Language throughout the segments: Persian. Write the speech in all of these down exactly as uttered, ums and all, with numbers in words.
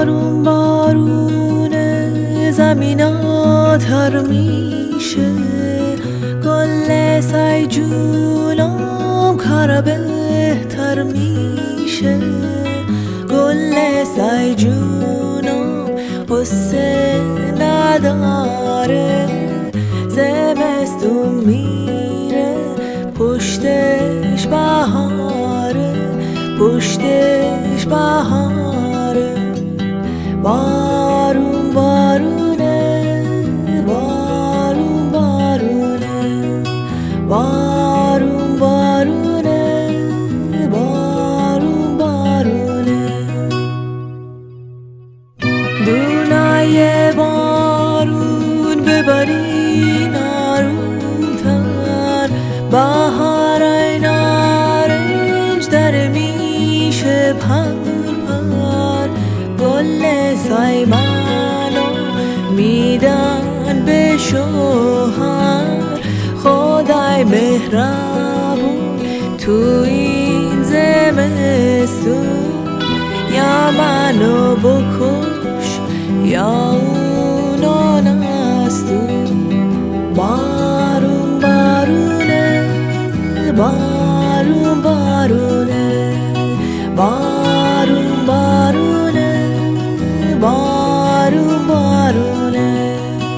بارون بارون زمینا تر میشه، گل سعی جونم کار بهتر میشه. گل سعی جونم قصه نداره، زمستون میره پشتش بهاره، پشتش بهاره. بارون بارونه، بارون بارونه، بارون بارونه، بارون بارونه. دونای بارون ببرین آرومتر، بهارای نارنج در میشه پر پر. گل سعی منو میدن به شوهر، خدای مهربون تو این زمستون. یا منو بکش یا اونو نستون. بارون بارونه، بارون بارونه، بارون بارونه، بارون بارونه.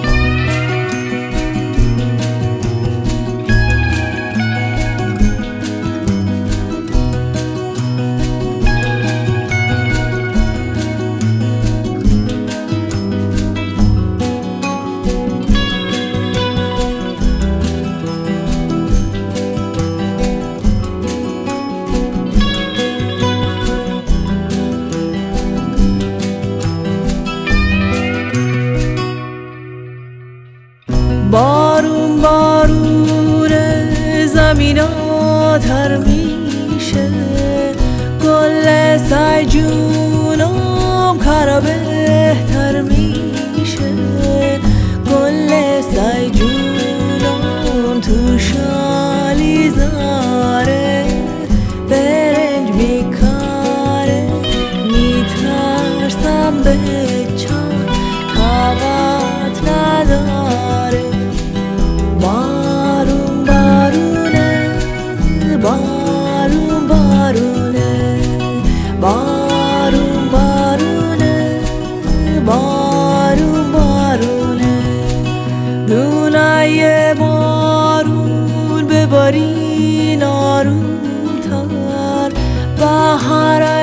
بارون بارون زمینا تر میشه، گل سعی جونم کارا بهتر میشه. گل سعی جونم تو شالیزاره، برنج میکاره میترسم به چند طاقت نداره. بارون بارونه، بارون بارونه، بارون بارونه، بارون بارونه. دونای بارون ببارین آرومتر، بهار